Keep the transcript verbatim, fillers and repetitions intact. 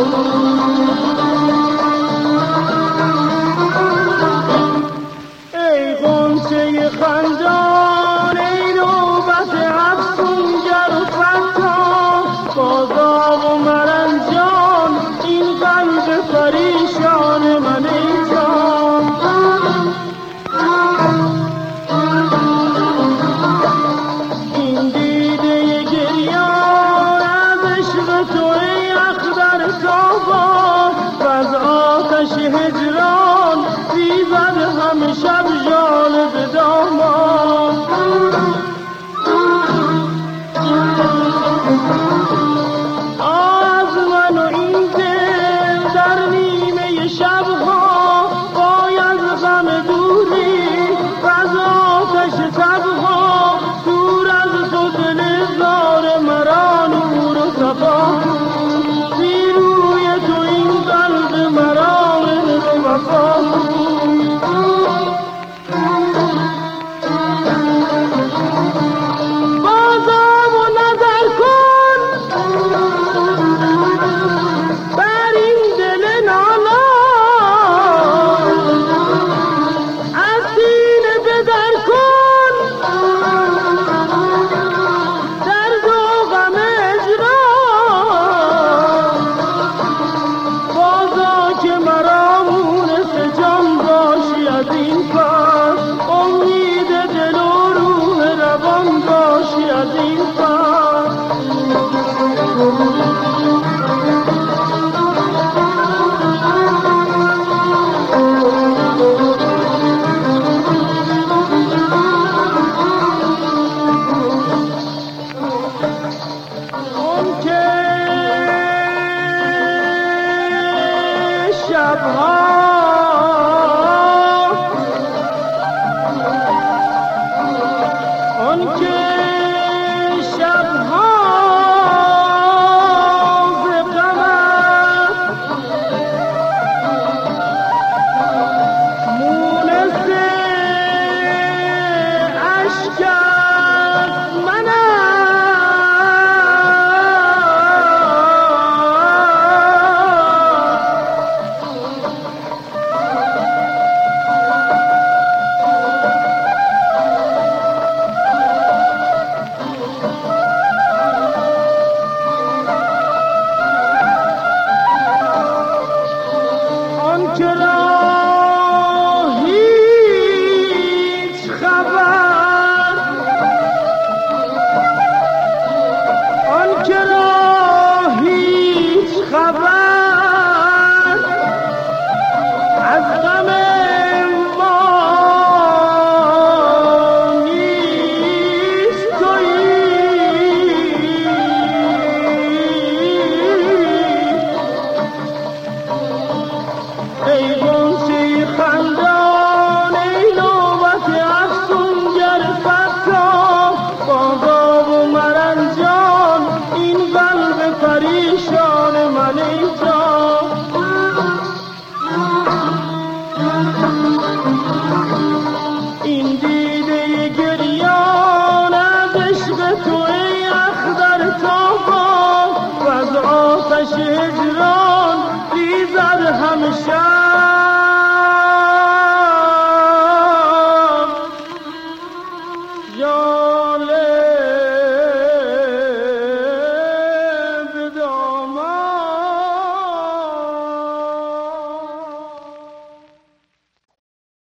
ای غنچه خندان ای نوبت افسونگر و فتان بازا و مرنجان این قلب پریشان من ای جان این دیده گریان از عشق تو ای اخضر تابان و از آتش هجران سیزد همه شب ژاله دامان از من و این دل در نیمه شبها باید غم دوری و از آتش تبها دور از تو دل زار مرا نور و صفا بی روی تو این قلب مرا غیر وفا بازم و نظر کن بر این دل نالان از سینه بدر کن درد و غم اجران بازا که مرا مونس جان باشی از این پس امید دل و روح روان باشی از این پس اون که شبها اون که شبها ز غمت مونس اشک از منم آن که را هیچ خبر آن که را هیچ خبر